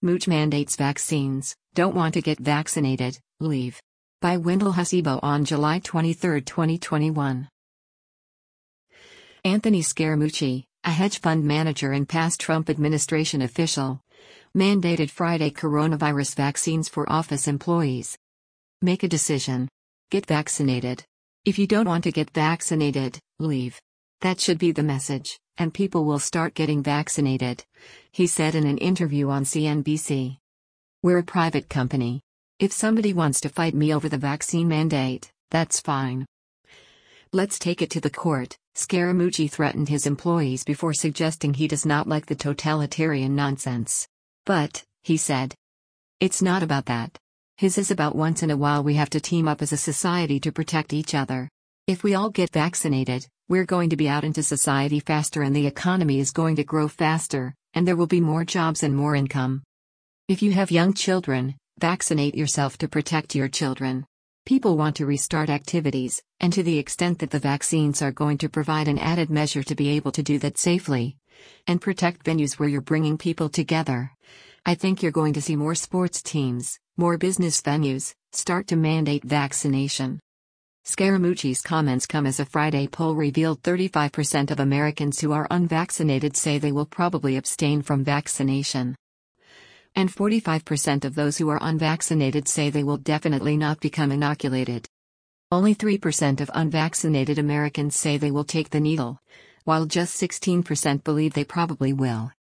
Mooch mandates vaccines, don't want to get vaccinated, leave. By Wendell Hasibo on July 23, 2021. Anthony Scaramucci, a hedge fund manager and past Trump administration official, mandated Friday coronavirus vaccines for office employees. Make a decision. Get vaccinated. If you don't want to get vaccinated, leave. That should be the message, and people will start getting vaccinated, he said in an interview on CNBC. We're a private company. If somebody wants to fight me over the vaccine mandate, that's fine. Let's take it to the court, Scaramucci threatened his employees before suggesting he does not like the totalitarian nonsense. But, he said, it's not about that. His is about once in a while we have to team up as a society to protect each other. If we all get vaccinated, we're going to be out into society faster and the economy is going to grow faster, and there will be more jobs and more income. If you have young children, vaccinate yourself to protect your children. People want to restart activities, and to the extent that the vaccines are going to provide an added measure to be able to do that safely, and protect venues where you're bringing people together, I think you're going to see more sports teams, more business venues, start to mandate vaccination. Scaramucci's comments come as a Friday poll revealed 35% of Americans who are unvaccinated say they will probably abstain from vaccination. And 45% of those who are unvaccinated say they will definitely not become inoculated. Only 3% of unvaccinated Americans say they will take the needle, while just 16% believe they probably will.